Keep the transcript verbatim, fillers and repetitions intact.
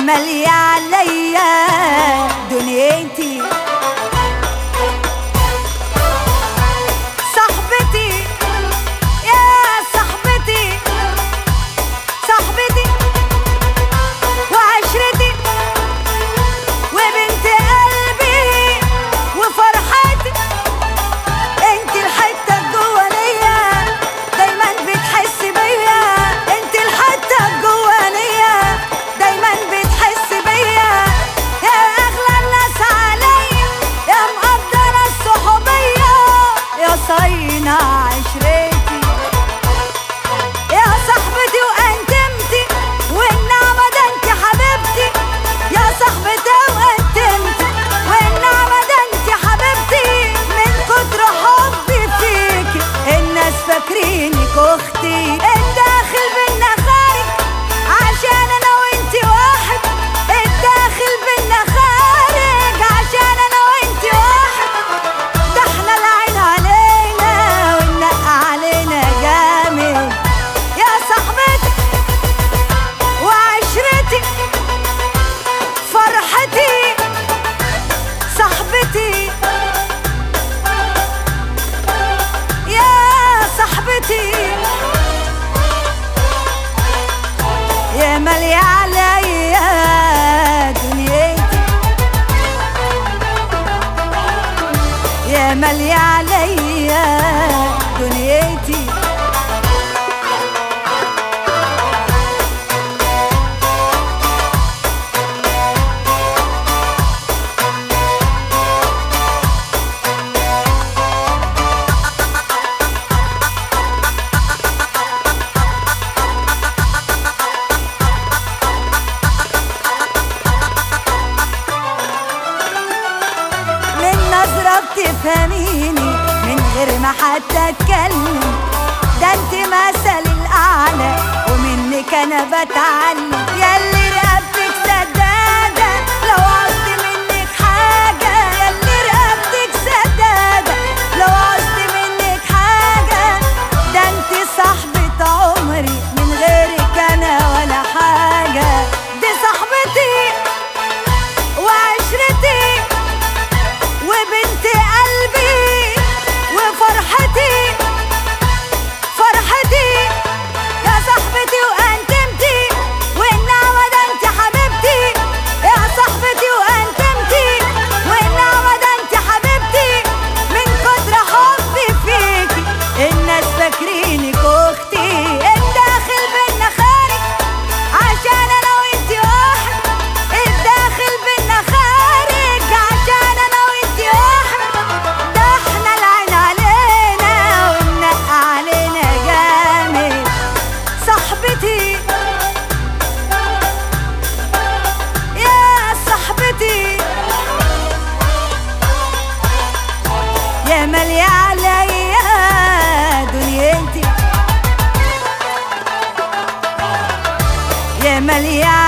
مالية عليا دنيتي. صاحبتي يا صاحبتي، صاحبتي وعشرتي وبنت قلبي وفرحتي، انت الحتة الجوانية دايما بتحس بيا، انت الحتة الجوانية دايما بتحس بيا، يا اغلى الناس عليا، يا مقدرة الصحوبية، يا صاينة عشرتي، يا صاحبتي وانتمتي والنعمة ده انت حبيبتي، يا صاحبتي وانتمتي والنعمة ده انت حبيبتي، من كتر حبي فيكي الناس فاكرينك اختي، الداخل بينا خارج عشان انا وانتي واحد، الداخل بينا خارج عشان انا وانتي واحد، ده احنا العين علينا والنق علينا جامد، يا صاحبتي وعشرتي فرحتي، صاحبتي يا صاحبتي، يا مالية عليا دنيتي، يا مالية عليا دنيتي. من نظرة بتفهميني من غير ما حتى اتكلم، ده انت مثل الاعلى ومنك انا بتعلم، ياللي رقبتك سدادة لو عوزت منك حاجة، ياللي رقبتك سدادة لو عوزت منك حاجة، ده انت صاحبة عمري من غيرك انا ولا حاجة، دي صاحبتي وعشرتي وبنت قلبي وفرحتي، فرحتي يا صاحبتي وانتمتي والنعمة ده انت حبيبتي، يا صاحبتي وانتمتي والنعمة ده انت حبيبتي، من كتر حبي فيكي الناس فاكرينك اختي، الداخل بينا خارج عشان انا وانتي واحد، الداخل بينا خارج عشان انا وانتي واحد، ده احنا العين علينا والنق علينا جامد، صاحبتي يا صاحبتي، يا مالية عليا دنيتي، يا مالية